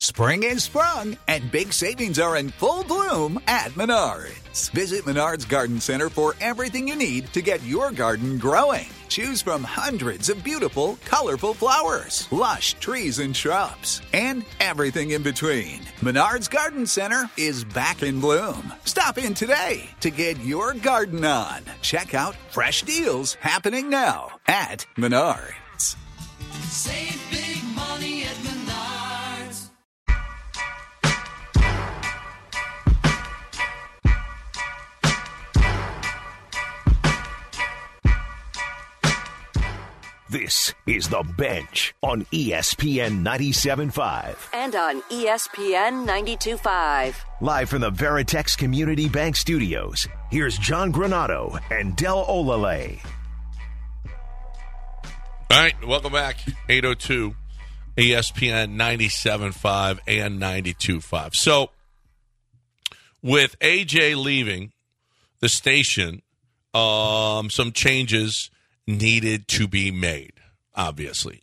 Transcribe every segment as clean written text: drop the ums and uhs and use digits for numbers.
Spring is sprung, and big savings are in full bloom at Menards. Visit Menards Garden Center for everything you need to get your garden growing. Choose from hundreds of beautiful, colorful flowers, lush trees and shrubs, and everything in between. Menards Garden Center is back in bloom. Stop in today to get your garden on. Check out fresh deals happening now at Menards. Save big money at Menards. This is The Bench on ESPN 97.5. And on ESPN 92.5. Live from the Veritex Community Bank Studios, here's John Granato and Del Olale. All right, welcome back. 8:02, ESPN 97.5 and 92.5. So, with AJ leaving the station, some changes needed to be made, obviously.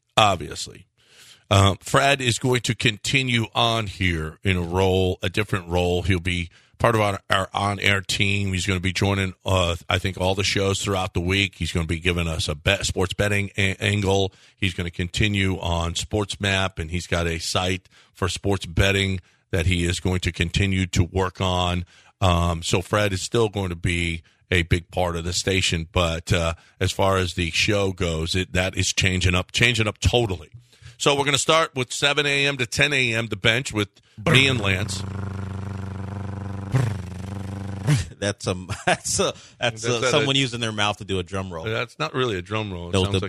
Fred is going to continue on here in a different role. He'll be part of our on-air team. He's going to be joining, I think, all the shows throughout the week. He's going to be giving us a sports betting angle. He's going to continue on SportsMap, and he's got a site for sports betting that he is going to continue to work on. So Fred is still going to be a big part of the station, but as far as the show goes, that is changing up totally. So we're going to start with 7 a.m. to 10 a.m. The Bench with me and Lance. That's someone using their mouth to do a drum roll. That's not really a drum roll. It No, sounds the like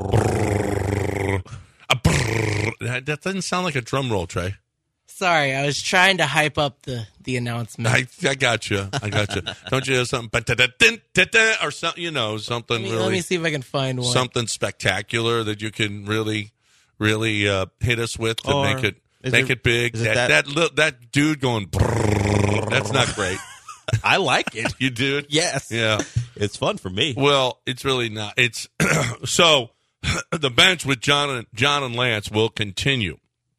that doesn't sound like a drum roll, Trey. Sorry, I was trying to hype up the announcement. I got you. Don't you have something or something? Something really. Let me see if I can find one. Something spectacular that you can really hit us with to make it big. That dude going. That's not great. I like it. You do it? Yes. Yeah. It's fun for me. Well, it's really not. It's so the Bench with John and Lance will continue.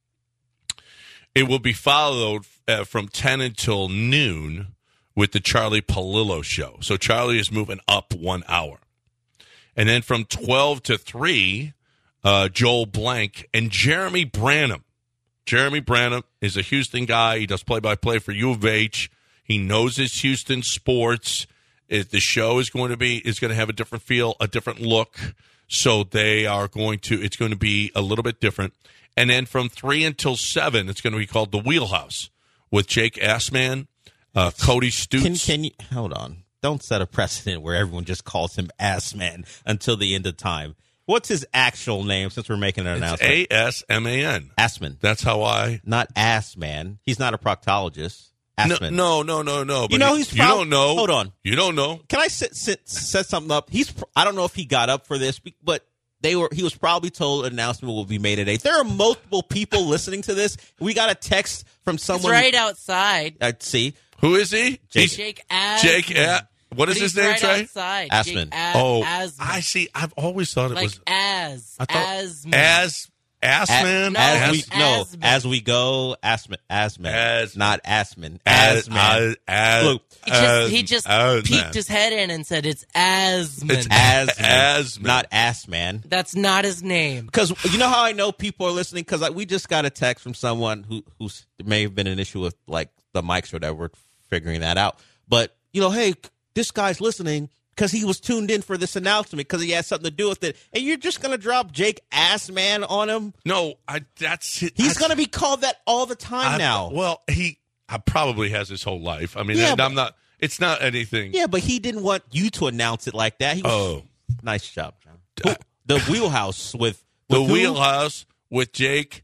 It will be followed from 10 until noon with the Charlie Palillo Show. So Charlie is moving up 1 hour. And then from 12 to 3, Joel Blank and Jeremy Branham. Jeremy Branham is a Houston guy. He does play-by-play for U of H. He knows his Houston sports. The show is going to have a different feel, a different look. So it's going to be a little bit different. And then from 3 until 7, it's going to be called The Wheelhouse with Jake Assman, Cody Stutz. Can you hold on? Don't set a precedent where everyone just calls him Assman until the end of time. What's his actual name? Since we're making an announcement, Asman. Assman. That's how not Assman. He's not a proctologist. Assman. No. But you don't know. Hold on. You don't know. Can I set something up? I don't know if he got up for this, but. He was probably told an announcement will be made at 8. There are multiple people listening to this. We got a text from someone. He's right outside. See. Who is he? Jake Assman. What is his name, right Trey? Outside. Assman. Assman. I see. I've always thought it was. Assman. Assman? As we go, Assman. Not Assman. Assman. Look. He just peeked his head in and said it's Assman. It's Assman. Not Assman. That's not his name. Because you know how I know people are listening? Because we just got a text from someone who may have been an issue with like the mics or whatever. We're figuring that out. But, hey, this guy's listening because he was tuned in for this announcement because he had something to do with it. And you're just going to drop Jake Assman on him? No, he's going to be called that all the time now. Well, he probably has his whole life. I mean, I'm not. It's not anything. Yeah, but he didn't want you to announce it like that. Nice job, John. The Wheelhouse with Wheelhouse with Jake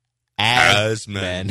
Assman.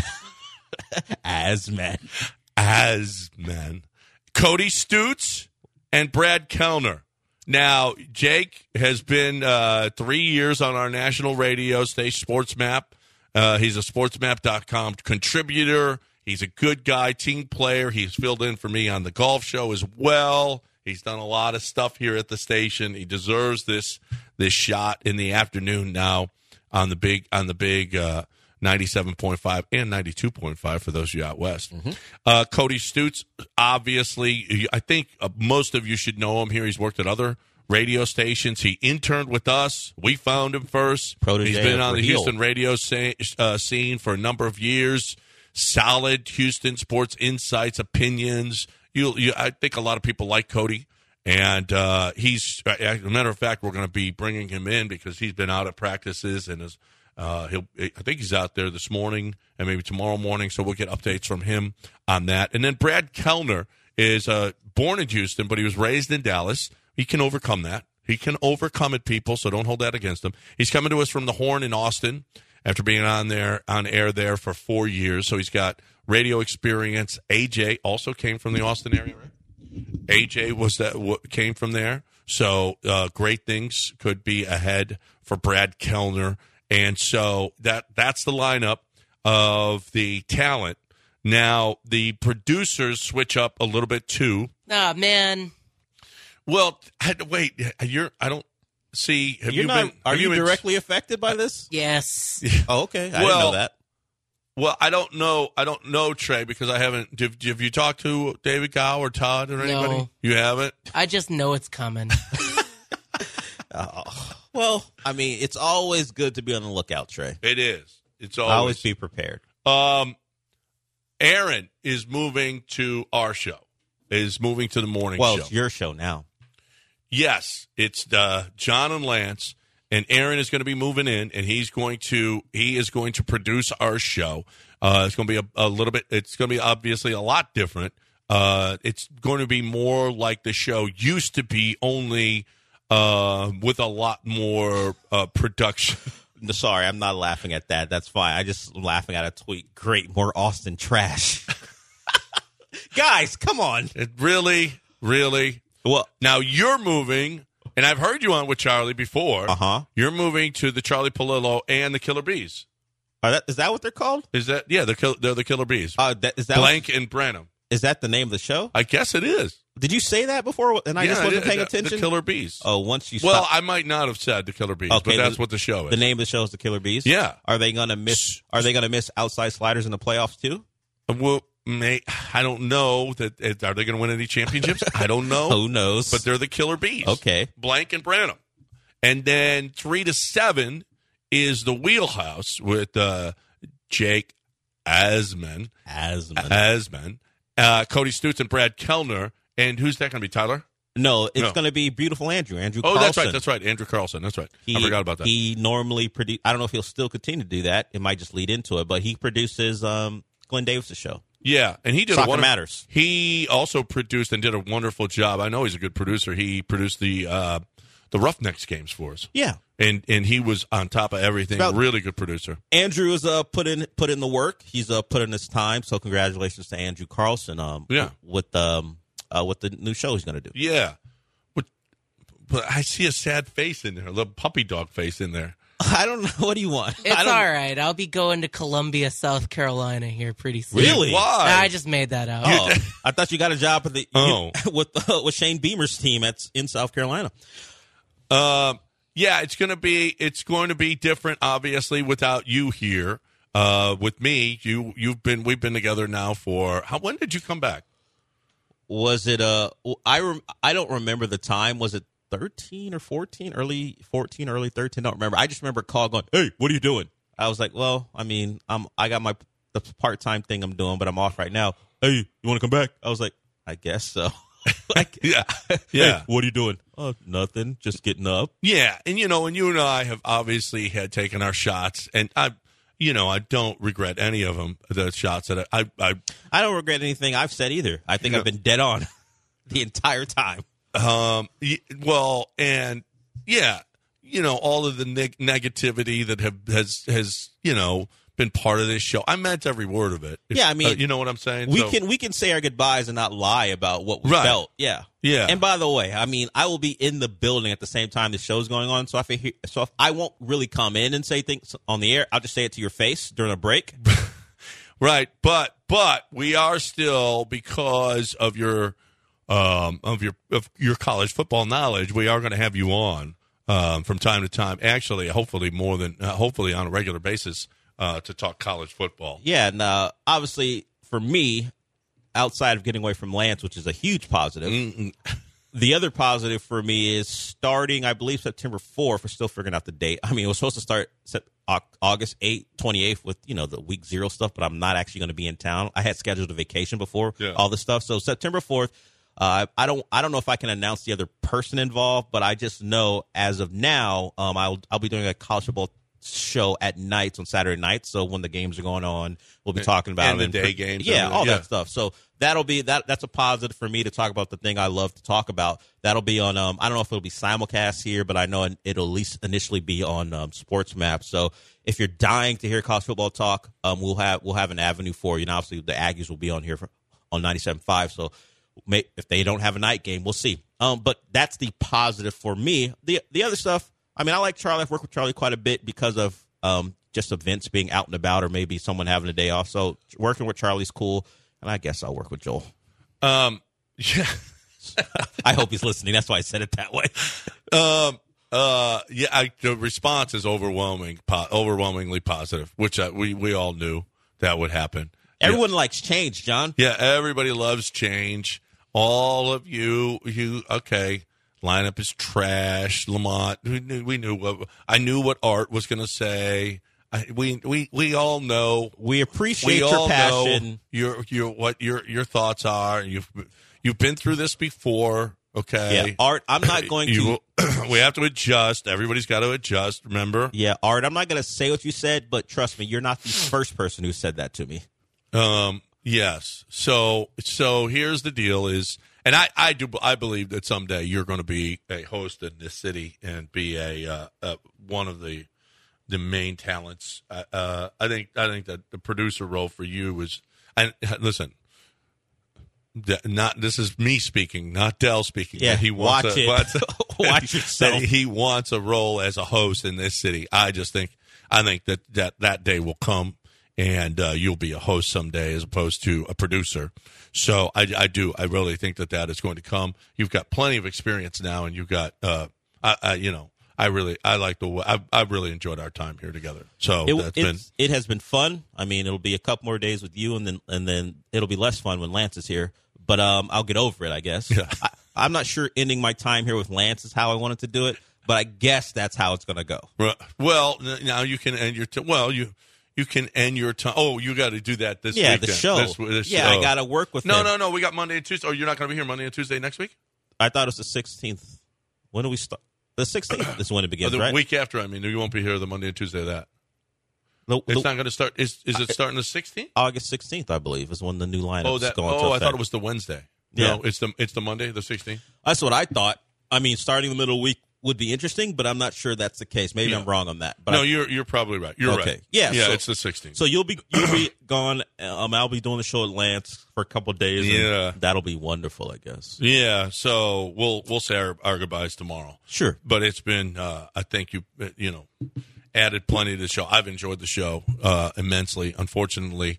Assman. Cody Stutz and Brad Kellner. Now, Jake has been 3 years on our national radio station, SportsMap. He's a SportsMap.com contributor. He's a good guy, team player. He's filled in for me on the golf show as well. He's done a lot of stuff here at the station. He deserves this shot in the afternoon now on the big 97.5 and 92.5 for those of you out west. Cody Stutes, obviously, I think most of you should know him here. He's worked at other radio stations. He interned with us. We found him first. Protégé He's been on the Raheel. Houston radio scene for a number of years. Solid Houston sports insights, opinions. I think a lot of people like Cody. And he's, as a matter of fact, we're going to be bringing him in because he's been out at practices and is, I think he's out there this morning and maybe tomorrow morning. So we'll get updates from him on that. And then Brad Kellner is born in Houston, but he was raised in Dallas. He can overcome that. He can overcome it, people. So don't hold that against him. He's coming to us from the Horn in Austin after being on air there for 4 years. So he's got radio experience. AJ also came from the Austin area, right? AJ came from there, so great things could be ahead for Brad Kellner, and so that's the lineup of the talent. Now the producers switch up a little bit too. Oh man. Well, wait, I don't see. Are you directly affected by this? Yes. Oh, okay. I didn't know that. Well, I don't know, Trey, because I haven't. Have you talked to David Gow or Todd or anybody? No. You haven't? I just know it's coming. Well, I mean, it's always good to be on the lookout, Trey. It is. It's always be prepared. Aaron is moving to our show. Is moving to the morning show. Well, it's your show now. Yes, it's John and Lance. And Aaron is going to be moving in, and he is going to produce our show. It's going to be a little bit. It's going to be obviously a lot different. It's going to be more like the show used to be, only with a lot more production. Sorry, I'm not laughing at that. That's fine. I just laughing at a tweet. Great, more Austin trash. Guys, come on. It really. Well, now you're moving. And I've heard you on with Charlie before. You're moving to the Charlie Palillo and the Killer Bees. Is that what they're called? Is that they're the Killer Bees? Is that Blank and Branham. Is that the name of the show? I guess it is. Did you say that before? And I just wasn't paying attention. The Killer Bees. Oh, once you. Well, I might not have said the Killer Bees, but that's what the show is. The name of the show is the Killer Bees. Yeah. Are they going to miss? Are they going to miss outside sliders in the playoffs too? Well, I don't know. Are they going to win any championships? I don't know. Who knows? But they're the Killer Bees. Okay. Blank and Branham. And then 3 to 7 is the Wheelhouse with Jake Asman, Cody Stutes, and Brad Kellner. And who's that going to be, Tyler? No, it's going to be Beautiful Andrew Oh, Carlson. that's right. Andrew Carlson. That's right. I forgot about that. He normally produce. I don't know if he'll still continue to do that. It might just lead into it, but he produces Glenn Davis' show. Yeah, and he did Soccer Matters. He also produced and did a wonderful job. I know he's a good producer. He produced the Roughnecks games for us. Yeah, and he was on top of everything. Really good producer. Andrew has put in the work. He's put in his time. So congratulations to Andrew Carlson. With the new show he's going to do. Yeah, but I see a sad face in there, a little puppy dog face in there. I don't know. What do you want? It's all right. I'll be going to Columbia, South Carolina here pretty soon. Really? Why? I just made that up. Oh, I thought you got a job with Shane Beamer's team in South Carolina. Yeah, it's going to be different, obviously, without you here. With me, we've been together now for when did you come back? Was it I don't remember the time. Was it 13 or 14? Early 14, early 13? I don't remember. I just remember a call going, "Hey, what are you doing?" I was like, "Well, I mean, I got the part-time thing I'm doing, but I'm off right now." "Hey, you want to come back?" I was like, "I guess so." Yeah. Hey, what are you doing? "Oh, nothing. Just getting up." Yeah, and and you and I have obviously had taken our shots, and I don't regret any of them. The shots that I don't regret anything I've said either. I think I've been dead on the entire time. Well, and yeah, all of the negativity that has been part of this show. I meant every word of it. Yeah, I mean, you know what I'm saying? We can say our goodbyes and not lie about what we felt. Yeah. And by the way, I mean, I will be in the building at the same time the show's going on. So if I won't really come in and say things on the air, I'll just say it to your face during a break. Right, but we are still, because of your college football knowledge, we are going to have you on from time to time. Actually, hopefully on a regular basis. to talk college football. Yeah, and obviously for me, outside of getting away from Lance, which is a huge positive, the other positive for me is starting, I believe, September 4th. We're still figuring out the date. I mean, it was supposed to start August 28th with, the week 0 stuff, but I'm not actually going to be in town. I had scheduled a vacation before all this stuff. So September 4th, I don't know if I can announce the other person involved, but I just know as of now, I'll be doing a college football show at nights on Saturday nights. So when the games are going on, we'll be talking about and the day games. Yeah, all that stuff. So that'll be that's a positive for me to talk about the thing I love to talk about. That'll be on I don't know if it'll be simulcast here, but I know it'll at least initially be on Sports Map. So if you're dying to hear college football talk, we'll have an avenue for you. And obviously the Aggies will be on here on 97.5. So if they don't have a night game, we'll see. But that's the positive for me. The other stuff, I mean, I like Charlie. I've worked with Charlie quite a bit because of just events being out and about, or maybe someone having a day off. So working with Charlie's cool, and I guess I'll work with Joel. Yeah. I hope he's listening. That's why I said it that way. The response is overwhelmingly positive, which we all knew that would happen. Everyone likes change, John. Yeah, everybody loves change. All of you, okay. Lineup is trash. Lamont, we knew I knew what Art was going to say. We all know. We appreciate your passion. What your thoughts are. You've been through this before. Okay. Yeah, Art, I'm not going to. We have to adjust. Everybody's got to adjust. Remember. Yeah, Art, I'm not going to say what you said, but trust me, you're not the first person who said that to me. Yes. So here's the deal is. And I believe that someday you're going to be a host in this city and be a one of the main talents. I think that the producer role for you is, and listen, this is me speaking, not Dell speaking. Yeah, he wants watch yourself. He wants a role as a host in this city. I think that day will come. And you'll be a host someday as opposed to a producer. So I really think that is going to come. You've got plenty of experience now, and you've got, I've really enjoyed our time here together. So it has been fun. I mean, it'll be a couple more days with you, and then it'll be less fun when Lance is here. But I'll get over it, I guess. Yeah. I'm not sure ending my time here with Lance is how I wanted to do it, but I guess that's how it's going to go. Well, now you can end your you can end your time. Oh, you got to do that this weekend. Yeah, the show. I got to work with him. No. We got Monday and Tuesday. Oh, you're not going to be here Monday and Tuesday next week? I thought it was the 16th. When do we start? The 16th is when it begins, right? The week after. I mean, you won't be here the Monday and Tuesday of that. It's not going to start. Is it starting the 16th? August 16th, I believe, is when the new lineup is going to I thought it was the Wednesday. Yeah. No, it's the Monday, the 16th. That's what I thought. I mean, starting the middle of the week would be interesting, but I'm not sure that's the case. Maybe I'm wrong on that. But you're probably right. You're right. Yeah, it's the 16th. So you'll be gone. I'll be doing the show at Lance for a couple of days. Yeah, and that'll be wonderful, I guess. Yeah. So we'll say our goodbyes tomorrow. Sure. But it's been I think you added plenty to the show. I've enjoyed the show immensely. Unfortunately,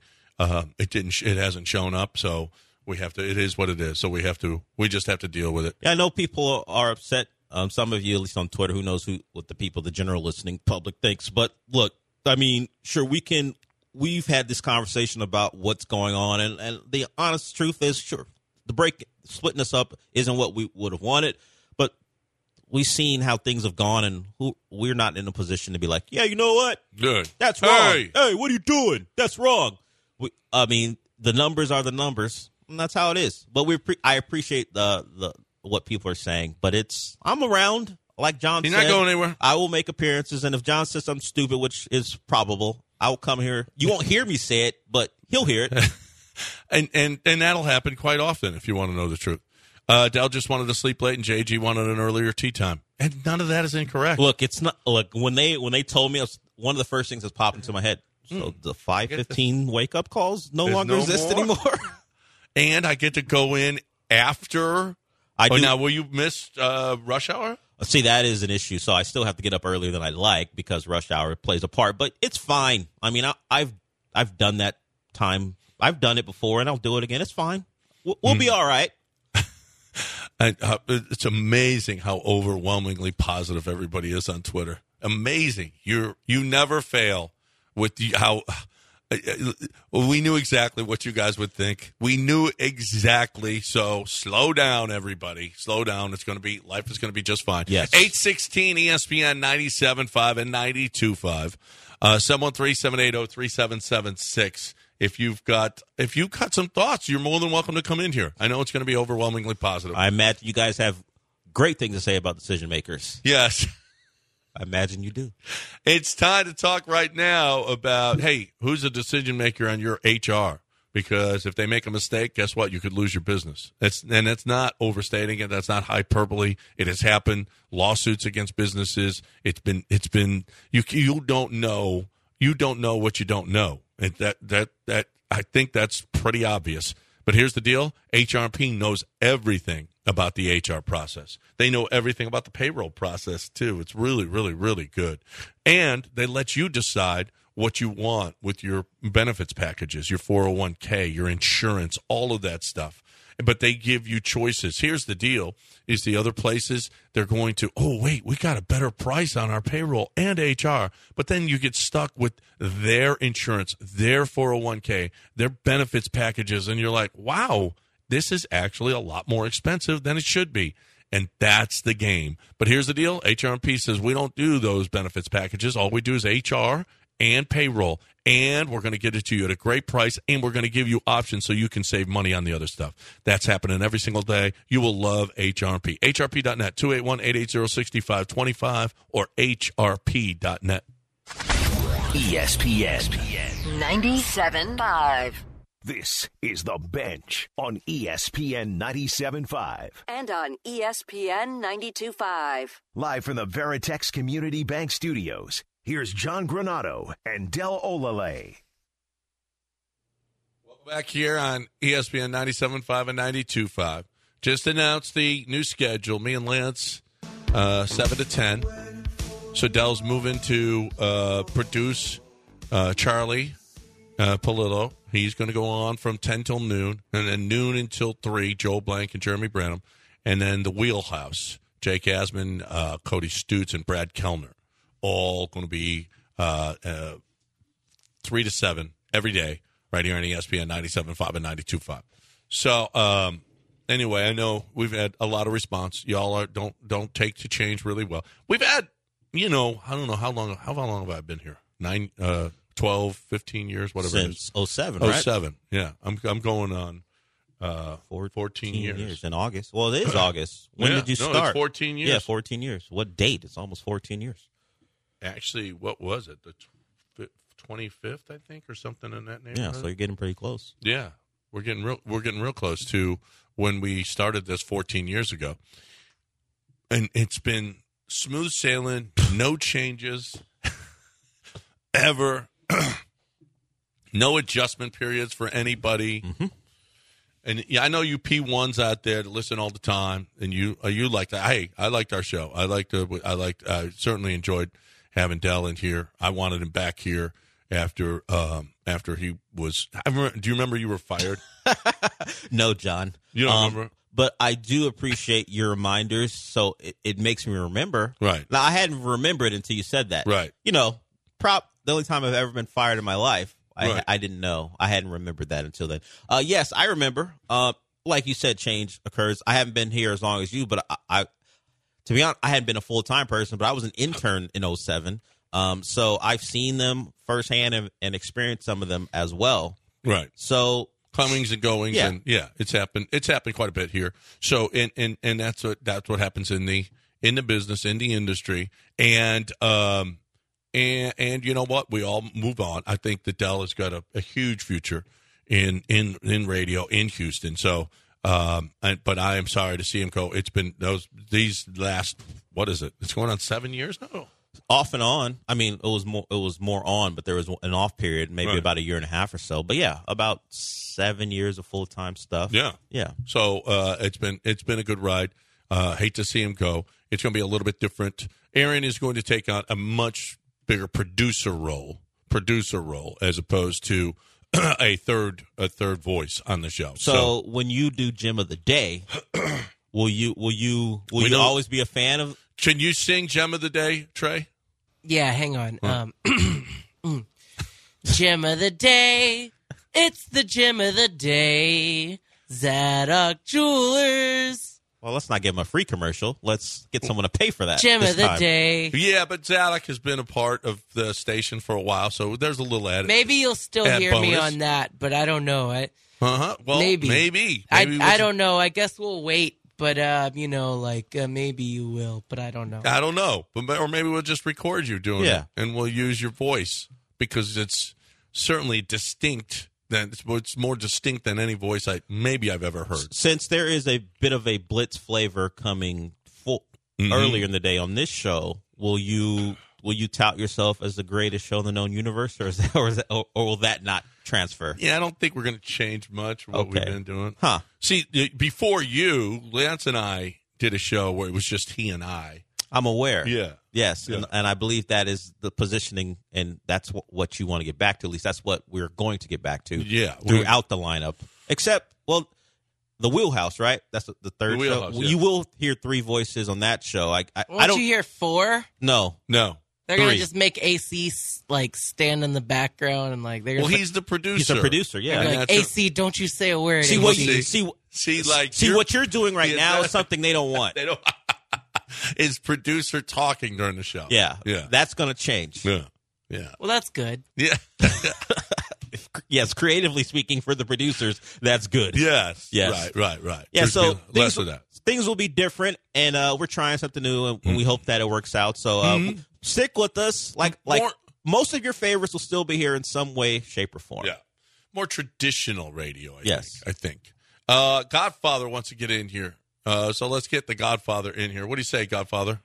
it hasn't shown up. So we have to. It is what it is. So we just have to deal with it. Yeah, I know people are upset. Some of you, at least on Twitter, who knows what the people, the general listening public thinks. But look, I mean, sure, we've had this conversation about what's going on. And the honest truth is, sure, the break, splitting us up isn't what we would have wanted. But we've seen how things have gone, and we're not in a position to be like, yeah, you know what? Good. That's wrong. Hey, what are you doing? That's wrong. I mean, the numbers are the numbers, and that's how it is. But I appreciate the what people are saying, but I'm around, like John said. You're not going anywhere. I will make appearances, and if John says something stupid, which is probable, I'll come here. You won't hear me say it, but he'll hear it. and that'll happen quite often if you want to know the truth. Dell just wanted to sleep late, and JG wanted an earlier tea time, and none of that is incorrect. Look, it's not. Look, when they told me, one of the first things that's popped into my head. So the 5:15 wake up calls no longer exist anymore. And I get to go in after. Now, will you miss rush hour? See, that is an issue. So I still have to get up earlier than I'd like because rush hour plays a part. But it's fine. I mean, I've done that time. I've done it before, and I'll do it again. It's fine. We'll be all right. It's amazing how overwhelmingly positive everybody is on Twitter. Amazing. You never fail with how we knew exactly what you guys would think. We knew exactly. So slow down, everybody. Slow down. Life is going to be just fine. Yes. 816 ESPN 97.5 and 92.5. 713-780-3776. If you've got some thoughts, you're more than welcome to come in here. I know it's going to be overwhelmingly positive. I imagine you guys have great things to say about decision makers. Yes. I imagine you do. It's time to talk right now about, hey, who's a decision maker on your HR? Because if they make a mistake, guess what? You could lose your business. That's not overstating it. That's not hyperbole. It has happened. Lawsuits against businesses. It's been. You don't know what you don't know. And that I think that's pretty obvious. But here's the deal. HRP knows everything about the HR process. They know everything about the payroll process, too. It's really, really, really good. And they let you decide what you want with your benefits packages, your 401k, your insurance, all of that stuff. But they give you choices. Here's the deal, is the other places, they're going to, oh, wait, we got a better price on our payroll and HR. But then you get stuck with their insurance, their 401k, their benefits packages, and you're like, wow, this is actually a lot more expensive than it should be. And that's the game. But here's the deal. HRP says we don't do those benefits packages. All we do is HR and payroll. And we're going to get it to you at a great price, and we're going to give you options so you can save money on the other stuff. That's happening every single day. You will love HRP. HRP.net, 281-880-6525, or HRP.net. ESPN 97.5. This is The Bench on ESPN 97.5. And on ESPN 92.5. Live from the Veritex Community Bank Studios, here's John Granato and Del Olale. Welcome back here on ESPN 97.5 and 92.5. Just announced the new schedule. Me and Lance, 7 to 10. So Del's moving to produce Charlie Polillo. He's going to go on from 10 till noon, and then noon until 3, Joel Blank and Jeremy Branham. And then the Wheelhouse, Jake Asman, Cody Stutz, and Brad Kellner. All going to be 3 to 7 every day right here on ESPN 97.5 and 92.5. So anyway, I know we've had a lot of response. Y'all don't take to change really well. We've had, I don't know how long have I been here? 12, 15 years, whatever it is. Since 07, right? 07, yeah. I'm going on 14 years. In August. Well, it is August. When did you start? It's 14 years. Yeah, 14 years. What date? It's almost 14 years. Actually, what was it? The 25th, I think, or something in that neighborhood. Yeah, so you're getting pretty close. Yeah, we're getting real close to when we started this 14 years ago, and it's been smooth sailing, no changes ever, no adjustment periods for anybody. Mm-hmm. And yeah, I know you P1s out there that listen all the time, and you like that. Hey, I liked our show. I certainly enjoyed having Del in here. I wanted him back here after he was. Do you remember you were fired? No, John. You don't remember? But I do appreciate your reminders, so it makes me remember. Right. Now, I hadn't remembered until you said that. Right. The only time I've ever been fired in my life, I didn't know. I hadn't remembered that until then. Yes, I remember. Like you said, change occurs. I haven't been here as long as you, but to be honest, I hadn't been a full-time person, but I was an intern in 07. So I've seen them firsthand and experienced some of them as well. Right. So comings and goings, and it's happened. It's happened quite a bit here. So and that's what happens in the business, in the industry, and you know what? We all move on. I think that Del has got a huge future in radio in Houston. So, but I am sorry to see him go. It's been these last, what is it? It's going on 7 years now. Off and on. I mean, it was more on, but there was an off period, maybe about a year and a half or so. But yeah, about 7 years of full time stuff. Yeah. So it's been a good ride. Hate to see him go. It's going to be a little bit different. Aaron is going to take on a much bigger producer role as opposed to a third voice on the show. So when you do Gem of the Day, will you always be a fan of? Can you sing Gem of the Day, Trey? Yeah, hang on. Gem of the day. It's the gem of the day. Zadok Jewelers. Well, let's not give him a free commercial. Let's get someone to pay for that. Gem of the day. Yeah, but Zadok has been a part of the station for a while, so there's a little added. Maybe you'll still hear me on that, but I don't know. Well, maybe. I don't know. I guess we'll wait, but maybe you will, but I don't know. I don't know, or maybe we'll just record you doing it, and we'll use your voice because it's certainly distinct. It's more distinct than any voice I've ever heard. Since there is a bit of a Blitz flavor coming earlier in the day on this show, will you tout yourself as the greatest show in the known universe, or will that not transfer? Yeah, I don't think we're going to change much what we've been doing. Huh? See, before you, Lance and I did a show where it was just he and I. I'm aware. Yeah. Yes, yeah. And I believe that is the positioning, and that's what you want to get back to. At least that's what we're going to get back to throughout the lineup. Except, the Wheelhouse, right? That's the third show. Yeah. You will hear 3 voices on that show. I don't. You hear 4? No. They're going to just make AC stand in the background and they're gonna he's the producer. He's the producer, yeah. AC, don't you say a word. See what you're doing right now is something they don't want. They don't. Is producer talking during the show? Yeah. That's going to change. Yeah. Well, that's good. Yeah. Yes, creatively speaking, for the producers, that's good. Yes. Right. Yeah. There's so less of that. Things will be different, and we're trying something new, and we hope that it works out. So stick with us. Like most of your favorites will still be here in some way, shape, or form. Yeah. More traditional radio. I think. Godfather wants to get in here. So let's get the Godfather in here. What do you say, Godfather?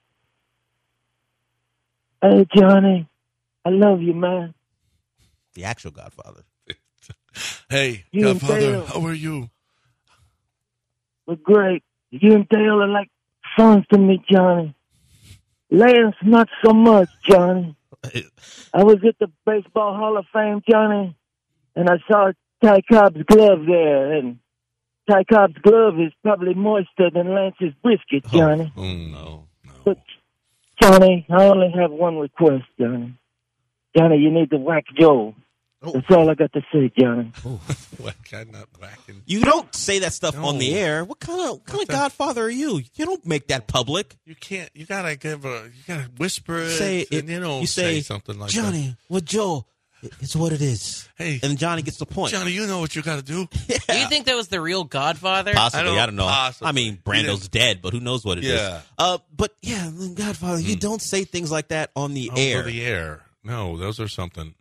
Hey, Johnny. I love you, man. The actual Godfather. Hey, Godfather, how are you? We're great. You and Dale are like sons to me, Johnny. Lance, not so much, Johnny. I was at the Baseball Hall of Fame, Johnny, and I saw Ty Cobb's glove there, and Ty Cobb's glove is probably moister than Lance's brisket, Johnny. Oh, no. But, Johnny, I only have one request, Johnny. Johnny, you need to whack Joe. That's all I got to say, Johnny. Not whacking. You don't say that stuff on the air. What kind of Godfather are you? You don't make that public. You can't. You gotta whisper it. Say something like Johnny, that. with Joe, it's what it is. Hey, and Johnny gets the point. Johnny, you know what you got to do. Yeah. Do you think that was the real Godfather? Possibly, I don't know. Possibly. I mean, Brando's dead, but who knows what it is? But yeah, Godfather, you don't say things like that on the air. On the air, no, those are something.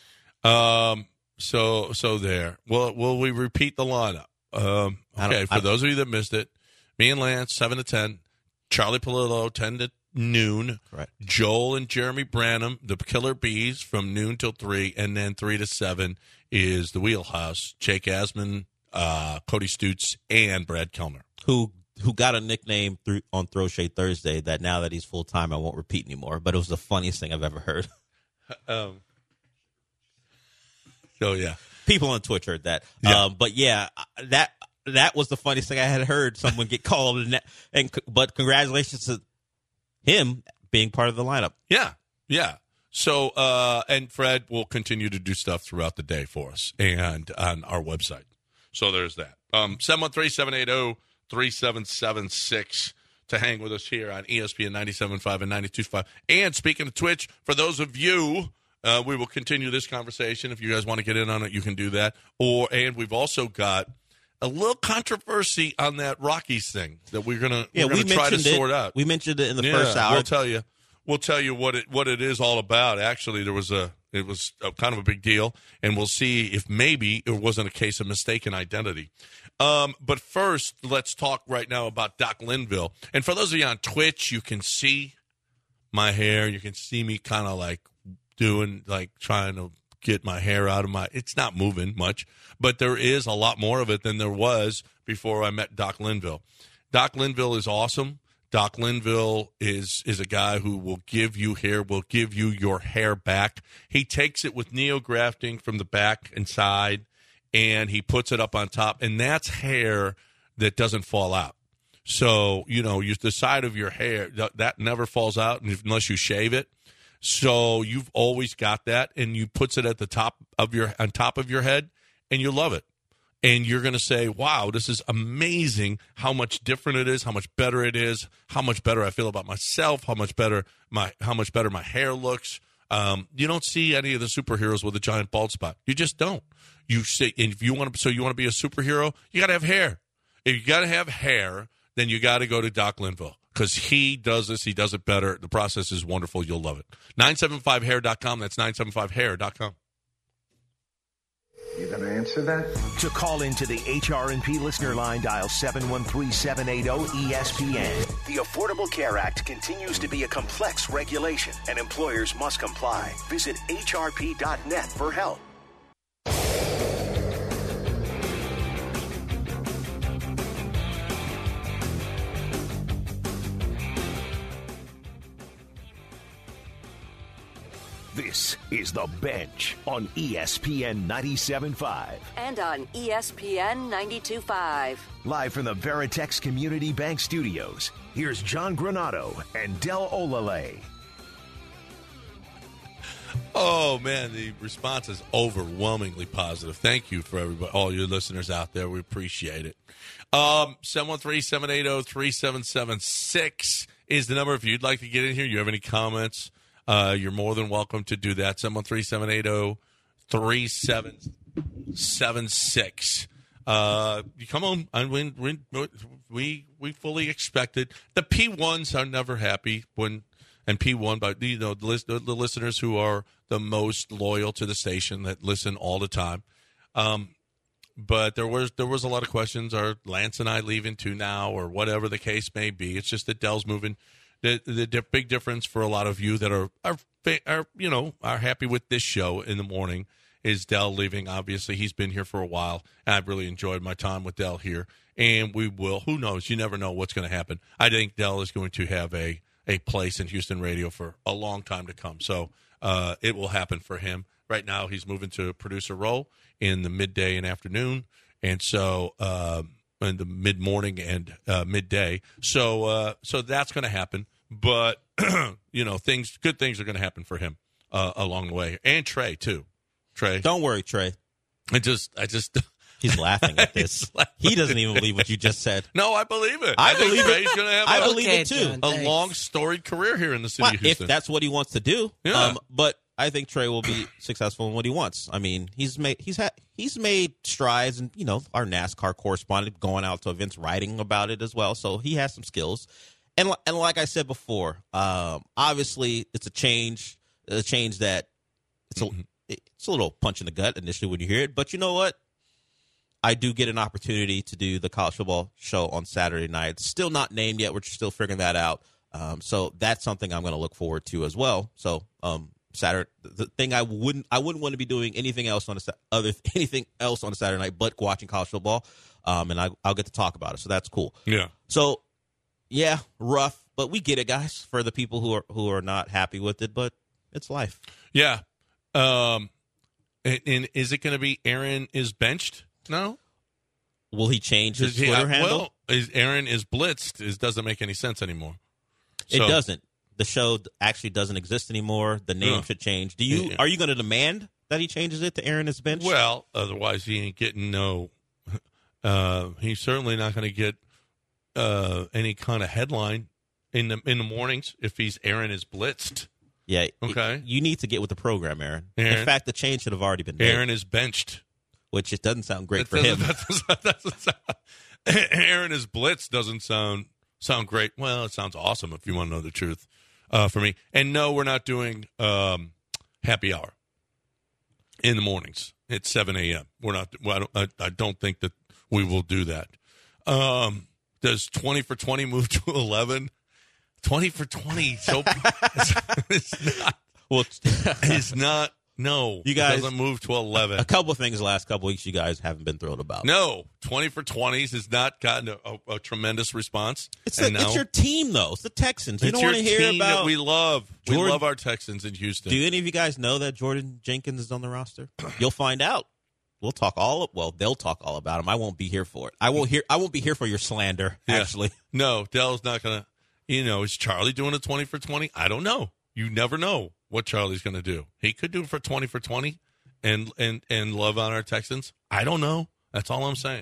So there. Will we repeat the lineup? Okay, for those of you that missed it, me and Lance 7 to 10, Charlie Palillo 10 to noon, right. Joel and Jeremy Branham, the Killer Bees from noon till 3, and then 3 to 7 is the Wheelhouse, Jake Asman, Cody Stutz, and Brad Kellner, who got a nickname on Throw Shade Thursday that now that he's full time I won't repeat anymore. But it was the funniest thing I've ever heard. So yeah, people on Twitch heard that. Yeah. But yeah, that was the funniest thing I had heard someone get called. But congratulations to him being part of the lineup. Yeah. So and Fred will continue to do stuff throughout the day for us and on our website. So there's that. 713-780-3776 to hang with us here on ESPN 97.5 and 92.5. And speaking of Twitch, for those of you. We will continue this conversation. If you guys want to get in on it, you can do that. And we've also got a little controversy on that Rockies thing that we're gonna try to sort out. We mentioned it in the first hour. We'll tell you what it is all about. Actually, it was kind of a big deal, and we'll see if maybe it wasn't a case of mistaken identity. But first, let's talk right now about Doc Linville. And for those of you on Twitch, you can see my hair. You can see me kind of trying to get my hair out of it's not moving much, but there is a lot more of it than there was before I met Doc Linville. Doc Linville is awesome. Doc Linville is a guy who will give you your hair back. He takes it with neografting from the back and side, and he puts it up on top, and that's hair that doesn't fall out. So, the side of your hair, that never falls out unless you shave it. So you've always got that, and you puts it at the top of your head, and you love it. And you're going to say, wow, this is amazing how much different it is, how much better it is, how much better I feel about myself, how much better my hair looks. You don't see any of the superheroes with a giant bald spot. You just don't. You say, if you want to be a superhero, you got to have hair. If you got to have hair, then you got to go to Doc Linville because he does this. He does it better. The process is wonderful. You'll love it. 975hair.com. That's 975hair.com. You gonna answer that? To call into the HR&P listener line, dial 713-780-ESPN. The Affordable Care Act continues to be a complex regulation, and employers must comply. Visit hrp.net for help. This is The Bench on ESPN 97.5. And on ESPN 92.5. Live from the Veritex Community Bank Studios, here's John Granato and Del Olale. Oh, man, the response is overwhelmingly positive. Thank you for everybody, all your listeners out there. We appreciate it. 713-780-3776 is the number. If you'd like to get in here, you have any comments, you're more than welcome to do that. 713-780-3776. You come on, and we fully expect it. The P1s are never happy and P1, but the listeners who are the most loyal to the station that listen all the time. But there was a lot of questions. Are Lance and I leaving too now, or whatever the case may be? It's just that Dell's moving. The big difference for a lot of you that are happy with this show in the morning is Dell leaving. Obviously, he's been here for a while, and I've really enjoyed my time with Dell here. And we will. Who knows? You never know what's going to happen. I think Dell is going to have a place in Houston radio for a long time to come. So it will happen for him. Right now, he's moving to a producer role in the midday and afternoon, and so in the mid-morning and midday. So that's going to happen. But good things are going to happen for him along the way, and Trey too. Trey, don't worry, Trey. I just. He's laughing at this. He doesn't even believe what you just said. No, I believe it. I believe Trey's going to have I believe it too. A long storied career here in the city of Houston. If that's what he wants to do. Yeah. But I think Trey will be successful in what he wants. I mean, he's made strides, and our NASCAR correspondent going out to events, writing about it as well. So he has some skills. And like I said before, obviously it's a change that it's a little punch in the gut initially when you hear it. But you know what? I do get an opportunity to do the college football show on Saturday night. It's still not named yet. We're still figuring that out. So that's something I'm going to look forward to as well. So Saturday, the thing I wouldn't want to be doing anything else on a Saturday night but watching college football. And I'll get to talk about it. So that's cool. Yeah. So yeah, rough, but we get it, guys. For the people who are not happy with it, but it's life. Yeah. And is it going to be Aaron is benched? No. Will he change his Twitter handle? Well, Aaron is blitzed. It doesn't make any sense anymore. It doesn't. The show actually doesn't exist anymore. The name should change. Are you going to demand that he changes it to Aaron is benched? Well, otherwise he ain't getting no. He's certainly not going to get any kind of headline in the mornings if he's Aaron is blitzed. Yeah. Okay. You need to get with the program, Aaron. In fact, the change should have already been made. Aaron is benched. Which it doesn't sound great for him. Aaron is blitzed doesn't sound great. Well, it sounds awesome if you want to know the truth for me. And no, we're not doing happy hour in the mornings. It's 7 a.m. We're not. I don't think that we will do that. Does 20 for 20 move to 11? 20 for 20. So it's not. Well, it's not. No, you guys, it doesn't move to 11. A couple of things the last couple of weeks you guys haven't been thrilled about. No, 20 for 20s has not gotten a tremendous response. It's your team, though. It's the Texans. You don't want to hear about that we love. We love our Texans in Houston. Do any of you guys know that Jordan Jenkins is on the roster? You'll find out. They'll talk all about him. I won't be here for it. I won't be here for your slander, actually. No, Dell's not going to. Is Charlie doing a 20 for 20? I don't know. You never know. what Charlie's going to do. He could do it for 20 for 20 and love on our Texans. I don't know. That's all I'm saying.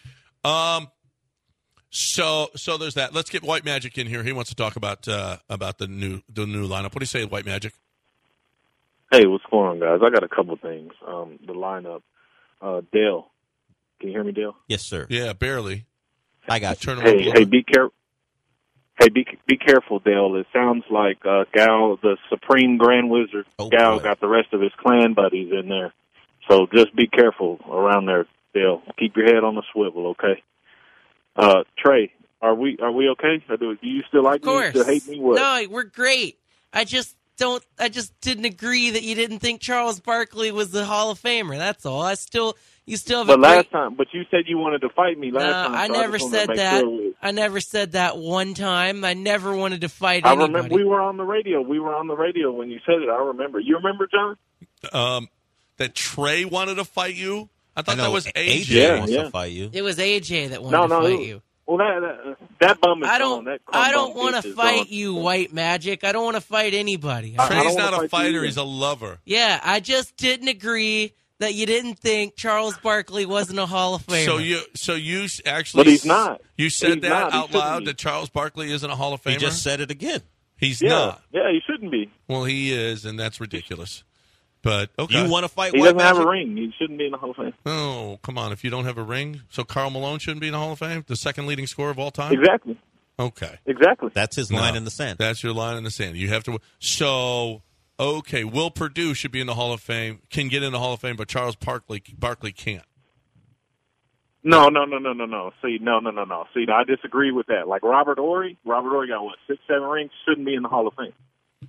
So there's that. Let's get White Magic in here. He wants to talk about the new lineup. What do you say, White Magic? Hey, what's going on, guys? I got a couple things. The lineup. Dale, can you hear me, Dale? Yes, sir. Yeah, barely. I got you. Hey, be careful. Hey, be careful, Dale. It sounds like Gal, the Supreme Grand Wizard, Gal boy. got the rest of his clan buddies in there. So just be careful around there, Dale. Keep your head on the swivel, okay? Trey, are we okay? Do you still like me? You still hate me? What? No, we're great. I just didn't agree that you didn't think Charles Barkley was the Hall of Famer. That's all. You still have But a last great... time, but you said you wanted to fight me last time. I so never just wanted to said make that. sure I never said that one time. I never wanted to fight I anybody. remember we were on the radio. We were on the radio when you said it. I remember. You remember, John? That Trey wanted to fight you? I thought that was AJ. AJ wants to fight you. It was AJ that wanted to fight you. Well, that bum is I gone. don't want to fight you, White Magic. I don't want to fight anybody. Trey's not a fighter. He's a lover. Yeah, I just didn't agree that you didn't think Charles Barkley wasn't a Hall of Famer. So you actually, But he's not. You said He's that not. He out shouldn't loud be. that Charles Barkley isn't a Hall of Famer. He just said it again. He's Yeah, not. yeah, he shouldn't be. Well, he is, and that's ridiculous. But okay, You want to fight He White doesn't have Magic? a ring. He shouldn't be in the Hall of Fame. Oh, come on! If you don't have a ring, so Karl Malone shouldn't be in the Hall of Fame, the second leading scorer of all time. Exactly. Okay, Exactly. That's his line in the sand. That's your line in the sand. You have to. So, okay, Will Perdue should be in the Hall of Fame, can get in the Hall of Fame, but Charles Barkley can't. No. See, no. See, I disagree with that. Like Robert Ory got what, 6, 7 rings, shouldn't be in the Hall of Fame.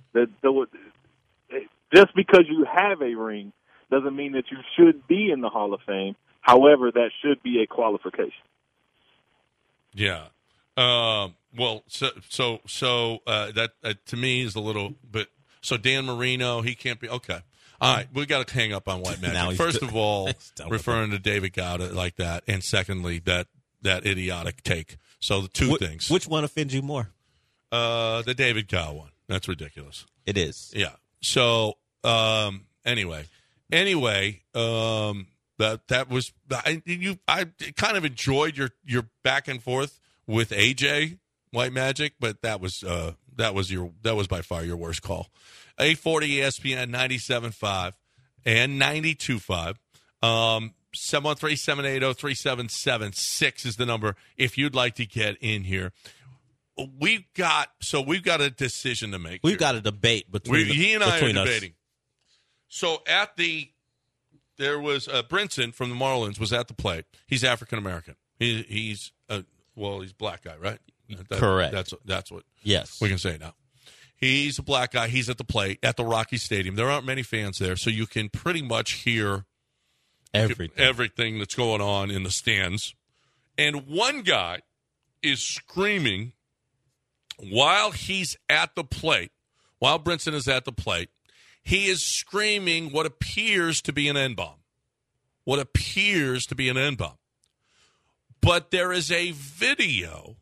Just because you have a ring doesn't mean that you should be in the Hall of Fame. However, that should be a qualification. Yeah. Well, so that to me is a little bit. So Dan Marino, he can't be okay. All right, we got to hang up on White Now Magic. he's First done. of all, He's done with referring to David Gowda like that, and secondly, that idiotic take. So the two things. Which one offends you more? The David Gow one. That's ridiculous. It is. Yeah. So anyway, that was I kind of enjoyed your back and forth with AJ White Magic, but that was by far your worst call. 840 ESPN 97.5 and 92.5. 713-780-3776 is the number if you'd like to get in here. We've got a decision to make. We've got a debate between he and I are between us. debating. So there was Brinson from the Marlins was at the plate. He's African American. He's black guy, right? Correct. That's what Yes. we can say now. He's a black guy. He's at the plate at the Rocky Stadium. There aren't many fans there, so you can pretty much hear everything that's going on in the stands. And one guy is screaming while he's at the plate, while Brinson is at the plate, he is screaming what appears to be an N-bomb. But there is a video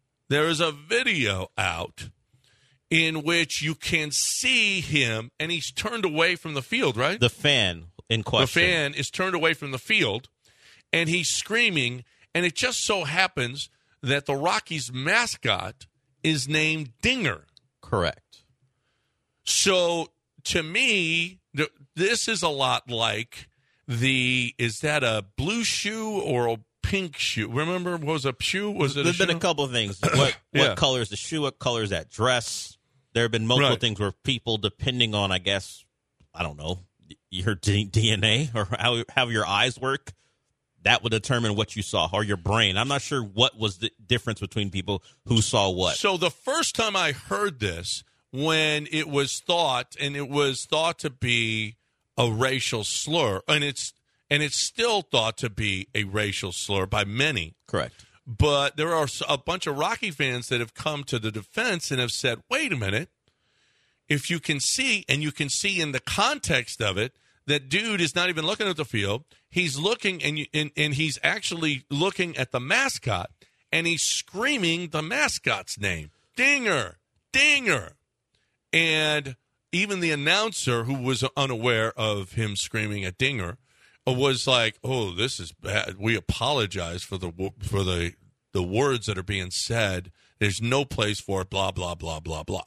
out in which you can see him, and he's turned away from the field, right? The fan in question. The fan is turned away from the field, and he's screaming, and it just so happens that the Rockies' mascot is named Dinger. Correct. So, to me, this is a lot like is that a blue shoe or a pink shoe? Remember, was a shoe? Was it There's a been shoe? a couple of things. Yeah. What color is the shoe? What color is that dress? There have been multiple Right. things where people, depending on, I guess, I don't know, your DNA or how your eyes work, that would determine what you saw, or your brain. I'm not sure what was the difference between people who saw what. So the first time I heard this, when it was thought to be a racial slur, and it's still thought to be a racial slur by many. Correct. But there are a bunch of Rocky fans that have come to the defense and have said, wait a minute, if you can see, and you can see in the context of it, that dude is not even looking at the field. He's looking, and he's actually looking at the mascot, and he's screaming the mascot's name, Dinger, Dinger. And even the announcer, who was unaware of him screaming at Dinger, was like, "Oh, this is bad. We apologize for the words that are being said. There's no place for it. Blah blah blah blah blah."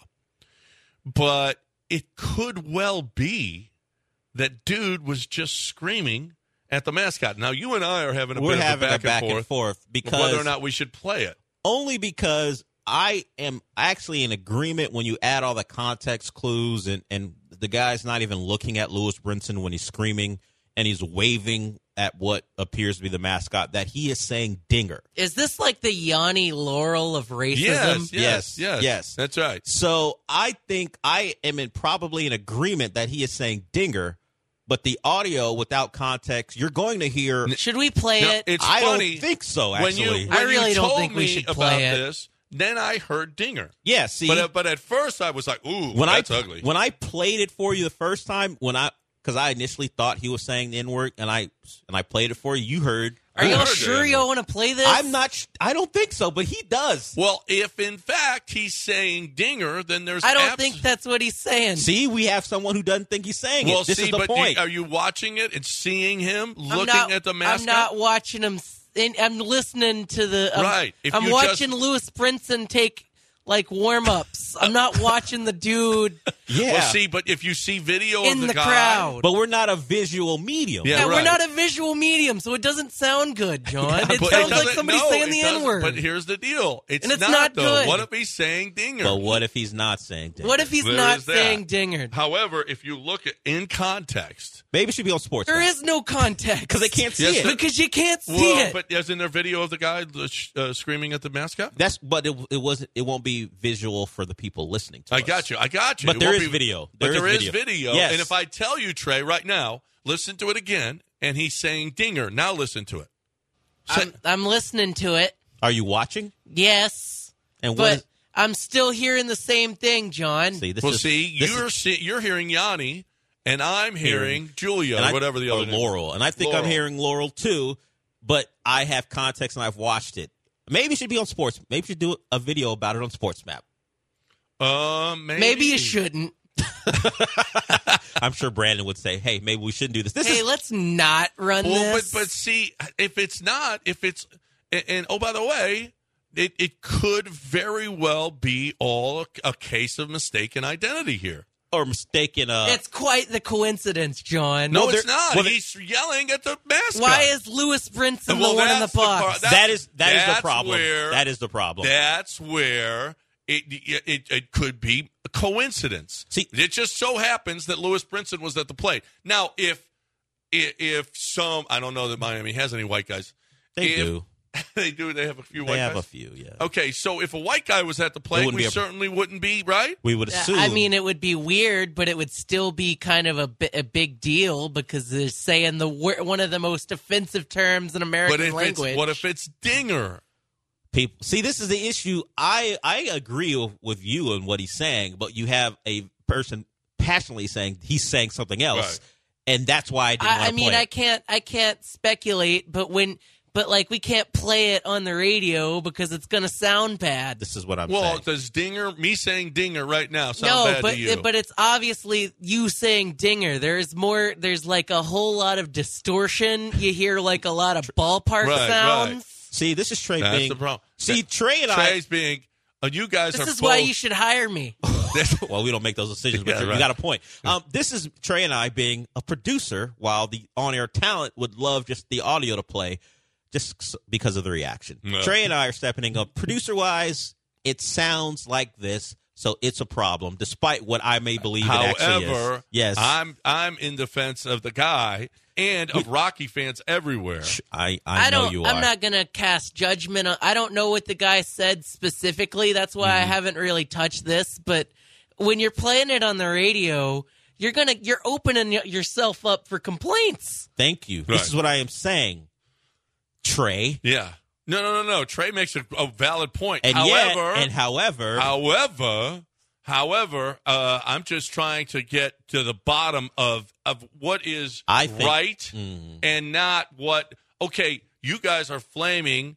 But it could well be that dude was just screaming at the mascot. Now, you and I are having a bit of a back and forth because whether or not we should play it. Only because I am actually in agreement when you add all the context clues and the guy's not even looking at Lewis Brinson when he's screaming and he's waving at what appears to be the mascot, that he is saying Dinger. Is this like the Yanni Laurel of racism? Yes. That's right. So I think I am probably in agreement that he is saying Dinger, but the audio without context, you're going to hear. Should we play it? It's I funny. don't think so, actually. I really you don't told think we me should about play it. this, then I heard Dinger. Yeah, see. But at first I was like, ooh, that's ugly. When I played it for you the first time, because I initially thought he was saying the N-word, and I played it for you, you heard. Are you sure you want to play this? I'm not. I don't think so, but he does. Well, if in fact he's saying Dinger, then there's. I don't think that's what he's saying. See, we have someone who doesn't think he's saying it. This is the point. Are you watching it and seeing him looking at the mascot? I'm not watching him. I'm listening to the. Right. I'm watching Lewis Brinson take like warm-ups. I'm not watching the dude. Yeah. Well, see, but if you see video in of the guy, crowd, but we're not a visual medium. Yeah, right. We're not a visual medium, so it doesn't sound good, John. It but sounds like somebody saying the doesn't. N-word. But here's the deal: it's not though. good. What if he's saying Dinger? But what if he's not saying Dinger? What if he's There not is that. saying Dinger? However, if you look at in context, maybe it should be on sports. There is no context because they can't see Yes, it. Because you can't see it. But isn't there video of the guy screaming at the mascot? But it wasn't. It won't be visual for the people listening to us. I got you. But there is video. There is video. Yes. And if I tell you, Trey, right now, listen to it again, and he's saying Dinger. Now listen to it. I'm listening to it. Are you watching? Yes. And but I'm still hearing the same thing, John. You're hearing Yanni, and I'm hearing Julia, or whatever the other name. Laurel. And I think I'm hearing Laurel too, but I have context and I've watched it. Maybe it should be on sports. Maybe you should do a video about it on Sports Map. Maybe you shouldn't. I'm sure Brandon would say, "Hey, maybe we shouldn't do this." Let's not run this. But see, if it's and oh, by the way, it could very well be all a case of mistaken identity here. Or mistaken. It's quite the coincidence, John. No, it's not. He's yelling at the mascot. Why is Lewis Brinson the one in the box? That is the problem. That is the problem. That's where it could be a coincidence. See, it just so happens that Lewis Brinson was at the plate. Now, if some, I don't know that Miami has any white guys. They do. They do. They have a few white guys. They have a few, yeah. Okay, so if a white guy was at the plate, we certainly wouldn't be, right? We would assume. I mean, it would be weird, but it would still be kind of a big deal because they're saying one of the most offensive terms in American language. What if it's Dinger? People see, this is the issue. I agree with you and what he's saying, but you have a person passionately saying he's saying something else, and that's why I didn't want to play it. I can't speculate, but we can't play it on the radio because it's going to sound bad. This is what I'm saying. Well, does me saying Dinger right now sound bad to you? But it's obviously you saying Dinger. There's like a whole lot of distortion. You hear like a lot of ballpark sounds. Right. See, this is Trey That's being. the problem. See, Trey and Trey's being. You guys This are. is why you should hire me. Well, we don't make those decisions, but you got a point. This is Trey and I being a producer, while the on-air talent would love just the audio to play, just because of the reaction. No. Trey and I are stepping up. Producer-wise, it sounds like this, so it's a problem, despite what I may believe it actually is. However, yes. I'm in defense of the guy and of Rocky fans everywhere. I know you are. I'm not going to cast judgment. I don't know what the guy said specifically. That's why I haven't really touched this. But when you're playing it on the radio, you're opening yourself up for complaints. Thank you. Right. This is what I am saying, Trey. Yeah. No. Trey makes a valid point. And However, I'm just trying to get to the bottom of what is right and not what. Okay, you guys are flaming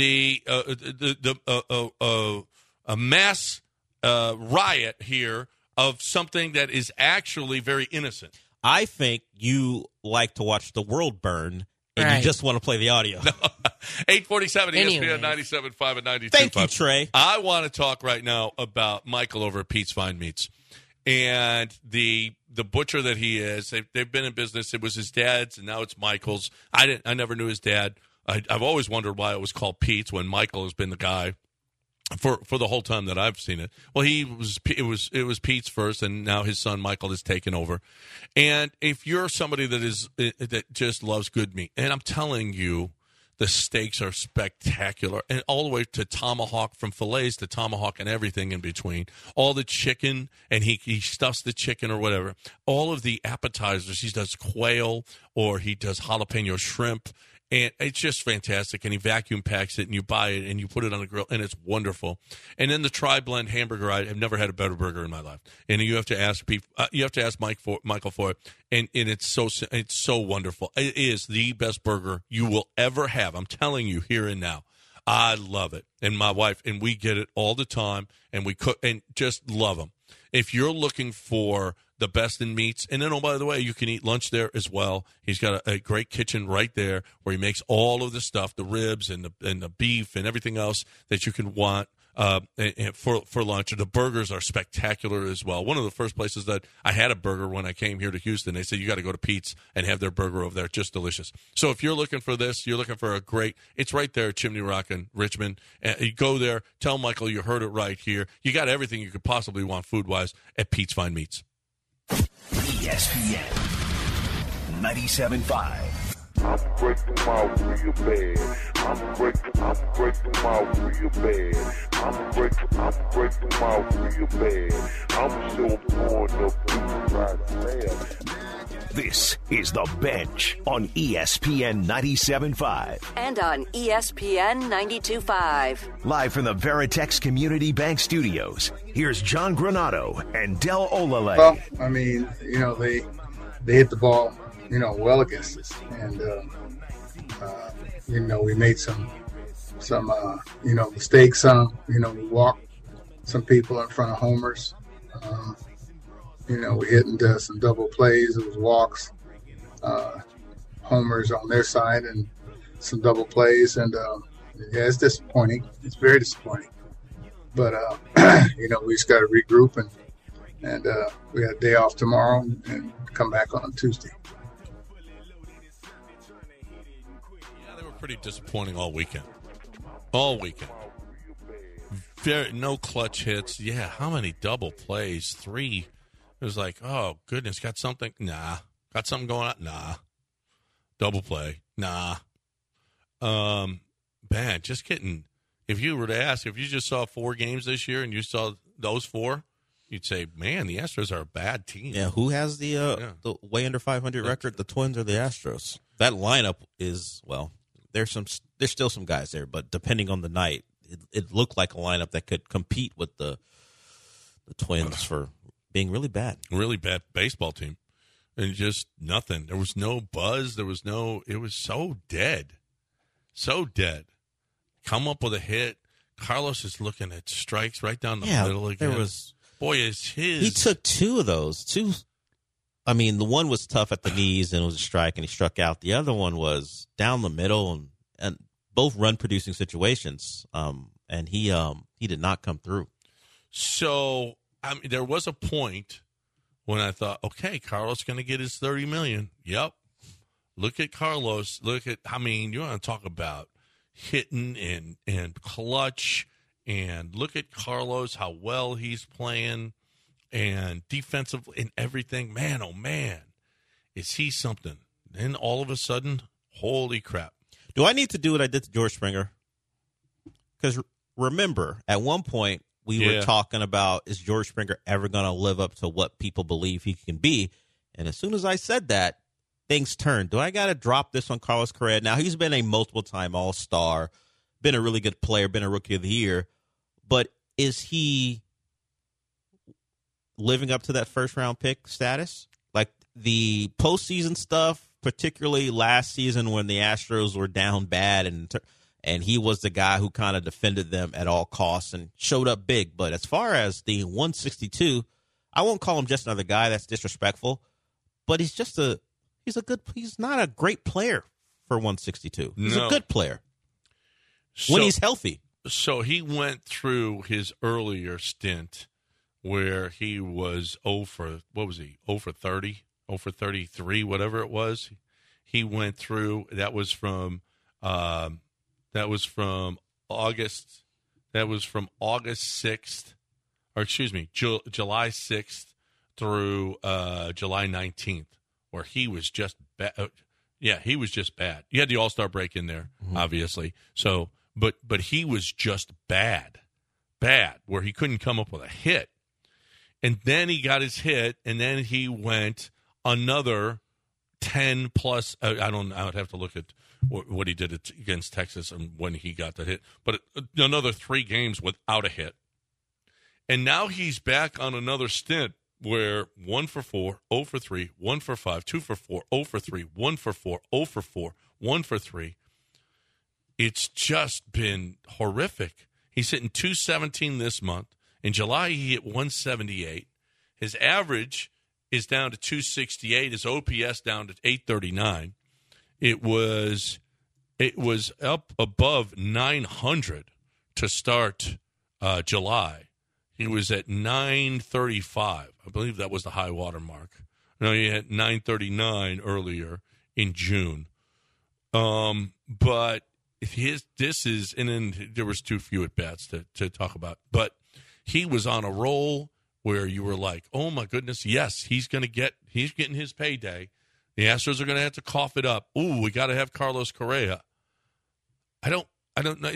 a mass riot here of something that is actually very innocent. I think you like to watch the world burn, and you just want to play the audio. No. 847 Anyway. ESPN 97.5 and 92.5. Thank you, Trey. I want to talk right now about Michael over at Pete's Fine Meats. And the butcher that he is, they've been in business. It was his dad's, and now it's Michael's. I never knew his dad. I've always wondered why it was called Pete's when Michael has been the guy for the whole time that I've seen it. Well, it was Pete's first, and now his son Michael has taken over. And if you're somebody that just loves good meat, and I'm telling you, the steaks are spectacular, and all the way to tomahawk, from fillets to tomahawk and everything in between. All the chicken, and he stuffs the chicken or whatever. All of the appetizers, he does quail or he does jalapeno shrimp, and it's just fantastic. And he vacuum packs it, and you buy it, and you put it on the grill, and it's wonderful. And then the Tri-Blend hamburger, I've never had a better burger in my life. And you have to ask people, Michael for it, and it's so wonderful. It is the best burger you will ever have. I'm telling you here and now. I love it, and my wife, and we get it all the time, and we cook and just love them. If you're looking for the best in meats, and then, oh, by the way, you can eat lunch there as well. He's got a great kitchen right there where he makes all of the stuff, the ribs and the beef and everything else that you can want for lunch. And the burgers are spectacular as well. One of the first places that I had a burger when I came here to Houston, they said you got to go to Pete's and have their burger over there. Just delicious. So if you're looking for this, you're looking for it's right there at Chimney Rock in Richmond. You go there, tell Michael you heard it right here. You got everything you could possibly want food-wise at Pete's Fine Meats. ESPN 97.5. I'm breaking out real bad. I'm breaking out real bad. I'm breaking out real bad. I'm still pouring up right there. This is The Bench on ESPN 97.5. And on ESPN 92.5. Live from the Veritex Community Bank Studios, here's John Granato and Del Olale. Well, I mean, they hit the ball, well against us. And, we made some mistakes. We walked some people in front of homers. We hit into some double plays. It was walks, homers on their side, and some double plays. And, it's disappointing. It's very disappointing. But, we just got to regroup, and we got a day off tomorrow and come back on Tuesday. Yeah, they were pretty disappointing all weekend. No clutch hits. Yeah, how many double plays? 3. It was like, oh, goodness, got something? Nah. Got something going on? Nah. Double play? Nah. Man, just kidding. If you were to ask, if you just saw 4 games this year and you saw those 4, you'd say, man, the Astros are a bad team. Yeah, who has the way under 500 record, the Twins or the Astros? That lineup is, well, there's still some guys there, but depending on the night, it looked like a lineup that could compete with the Twins for being really bad. Really bad baseball team. And just nothing. There was no buzz. It was so dead. So dead. Come up with a hit. Carlos is looking at strikes right down the middle again. He took 2 of those. I mean, the one was tough at the knees and it was a strike and he struck out. The other one was down the middle and both run-producing situations. And he did not come through. So, I mean, there was a point when I thought, okay, Carlos going to get his $30 million. Yep. Look at Carlos. You want to talk about hitting and clutch, and look at Carlos, how well he's playing, and defensive and everything. Man, oh man, is he something? Then all of a sudden, holy crap. Do I need to do what I did to George Springer? Because remember, at one point, we were talking about, is George Springer ever going to live up to what people believe he can be? And as soon as I said that, things turned. Do I got to drop this on Carlos Correa? Now, he's been a multiple-time All-Star, been a really good player, been a Rookie of the Year, but is he living up to that first-round pick status? Like the postseason stuff, particularly last season when the Astros were down bad and he was the guy who kind of defended them at all costs and showed up big. But as far as the 162, I won't call him just another guy that's disrespectful, but he's not a great player for 162. He's a good player when he's healthy. So he went through his earlier stint where he was 0 for 30, 0 for 33, whatever it was. He went through, that was from August 6th, or excuse me, July 6th through July 19th, where he was just bad. He was just bad. You had the All-Star break in there, obviously. So, but he was just bad, where he couldn't come up with a hit. And then he got his hit, and then he went another 10 plus. I would have to look at what he did against Texas and when he got the hit. But another 3 games without a hit. And now he's back on another stint where 1 for 4, 0 for 3, 1 for 5, 2 for 4, 0 for 3, 1 for 4, 0 for 4, 1 for 3. It's just been horrific. He's hitting 217 this month. In July, he hit 178. His average is down to 268. His OPS down to 839. It was up above 900 to start July. He was at 935. I believe that was the high water mark. No, he had 939 earlier in June. But and then there was too few at bats to talk about. But he was on a roll where you were like, oh my goodness, yes, he's getting his payday. The Astros are going to have to cough it up. Ooh, we got to have Carlos Correa. I don't know.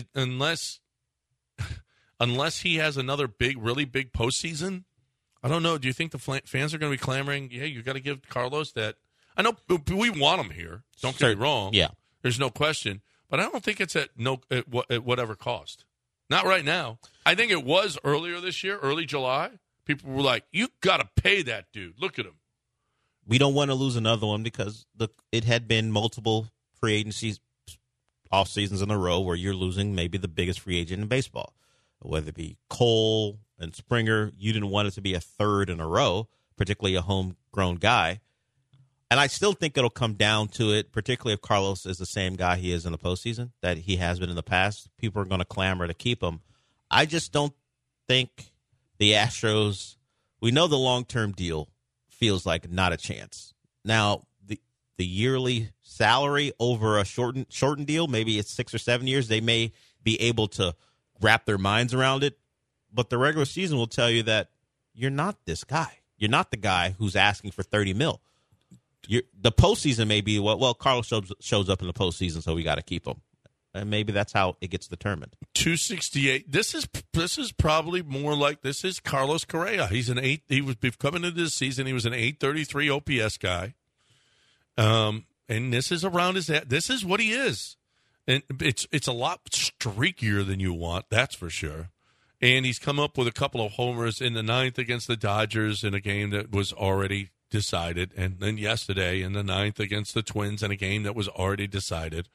Unless he has another really big postseason, I don't know. Do you think the fans are going to be clamoring? Yeah, you got to give Carlos that. I know we want him here. Don't get me wrong. Yeah, there's no question. But I don't think it's at whatever cost. Not right now. I think it was earlier this year, early July. People were like, "You got to pay that dude. Look at him." We don't want to lose another one because it had been multiple free agencies, off seasons in a row where you're losing maybe the biggest free agent in baseball. Whether it be Cole and Springer, you didn't want it to be a third in a row, particularly a homegrown guy. And I still think it'll come down to it, particularly if Carlos is the same guy he is in the postseason that he has been in the past. People are going to clamor to keep him. I just don't think the Astros, we know the long-term deal feels like not a chance. Now, the yearly salary over a shortened deal, maybe it's 6 or 7 years, they may be able to wrap their minds around it. But the regular season will tell you that you're not this guy. You're not the guy who's asking for $30 million. The postseason may be, well, Carlos shows up in the postseason, so we got to keep him. And maybe that's how it gets determined. 268. This is probably more like this is Carlos Correa. He's an 8. He was coming into this season. He was an 833 OPS guy. And this is around his head. This is what he is. And it's a lot streakier than you want, that's for sure. And he's come up with a couple of homers in the 9th against the Dodgers in a game that was already decided, and then yesterday in the 9th against the Twins in a game that was already decided.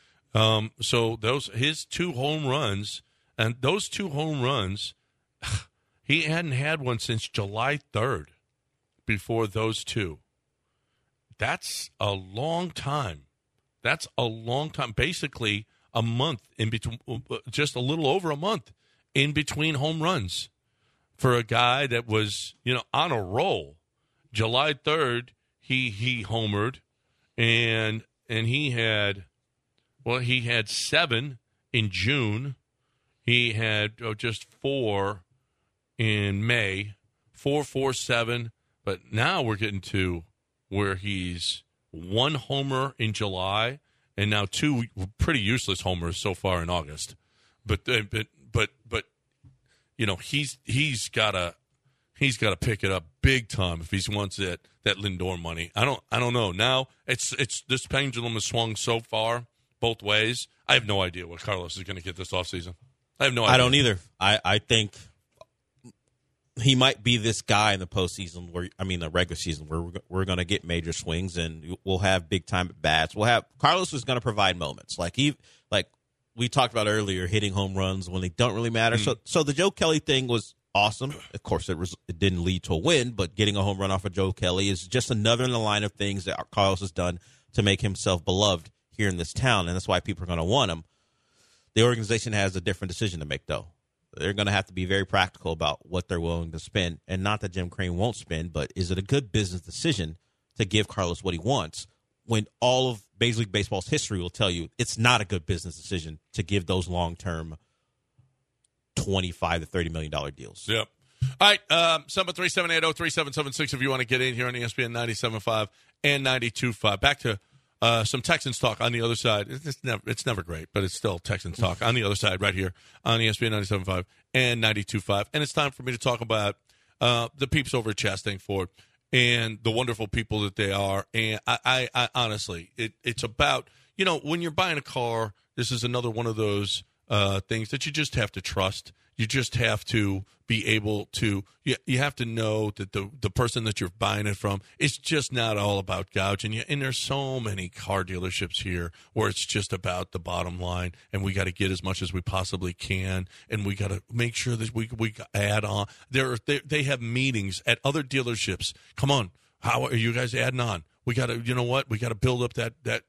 So his 2 home runs, and those 2 home runs, he hadn't had one since July 3rd before those 2. That's a long time. Basically a month in between, just a little over a month in between home runs for a guy that was, on a roll. July 3rd, he homered, and he had 7 in June. He had just 4 in May, 4, 4, 7. But now we're getting to where he's 1 homer in July, and now 2 pretty useless homers so far in August. But he's got to pick it up big time if he wants that Lindor money. I don't know. Now it's this pendulum has swung so far both ways. I have no idea what Carlos is going to get this offseason. I have no idea. I don't either. I think he might be this guy in the postseason the regular season where we're going to get major swings and we'll have big time at bats. Carlos is going to provide moments like we talked about earlier, hitting home runs when they don't really matter. So the Joe Kelly thing was awesome. Of course, it didn't lead to a win, but getting a home run off of Joe Kelly is just another in the line of things that Carlos has done to make himself beloved here in this town, and that's why people are going to want him. The organization has a different decision to make, though. They're going to have to be very practical about what they're willing to spend, and not that Jim Crane won't spend, but is it a good business decision to give Carlos what he wants when all of Major League Baseball's history will tell you it's not a good business decision to give those long-term $25 to $30 million deals. Yep. All right, 737803776 if you want to get in here on ESPN 97.5 and 92.5. Back to some Texans talk on the other side. It's never great, but it's still Texans talk on the other side right here on ESPN 97.5 and 92.5. And it's time for me to talk about the peeps over at Chastain Ford and the wonderful people that they are. And I honestly, it's about, when you're buying a car, this is another one of those things that you just have to trust. You just have to be able to, you have to know that the person that you're buying it from, it's just not all about gouging you. And there's so many car dealerships here where it's just about the bottom line, and we got to get as much as we possibly can, and we got to make sure that we add on. They have meetings at other dealerships. Come on, how are you guys adding on? We got to, we got to build up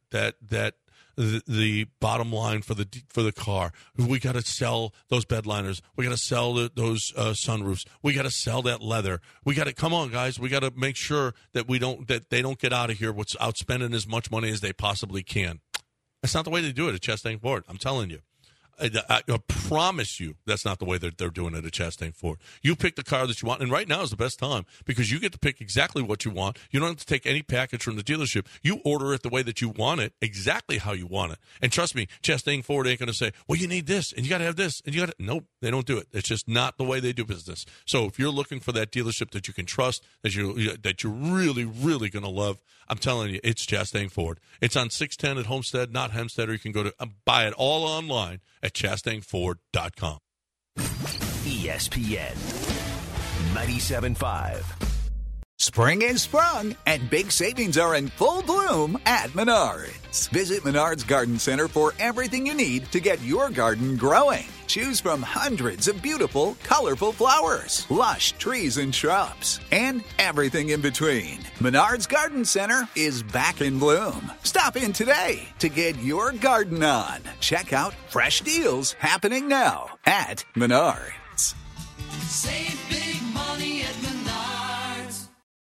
the bottom line for the car. We got to sell those bed liners. We got to sell those sunroofs. We got to sell that leather. We got to, come on, guys. We got to make sure that they don't get out of here without spending as much money as they possibly can. That's not the way they do it at Chastain Ford. I'm telling you. I promise you that's not the way that they're doing it at Chastain Ford. You pick the car that you want, and right now is the best time because you get to pick exactly what you want. You don't have to take any package from the dealership. You order it the way that you want it, exactly how you want it. And trust me, Chastain Ford ain't going to say, well, you need this, and you got to have this, and you got to... Nope, they don't do it. It's just not the way they do business. So if you're looking for that dealership that you can trust, that you're really, really going to love, I'm telling you, it's Chastain Ford. It's on 610 at Homestead, not Hempstead, or you can go to buy it all online at ChastainFord.com. ESPN 97.5. Spring is sprung, and big savings are in full bloom at Menards. Visit Menards Garden Center for everything you need to get your garden growing. Choose from hundreds of beautiful, colorful flowers, lush trees and shrubs, and everything in between. Menards Garden Center is back in bloom. Stop in today to get your garden on. Check out fresh deals happening now at Menards. Save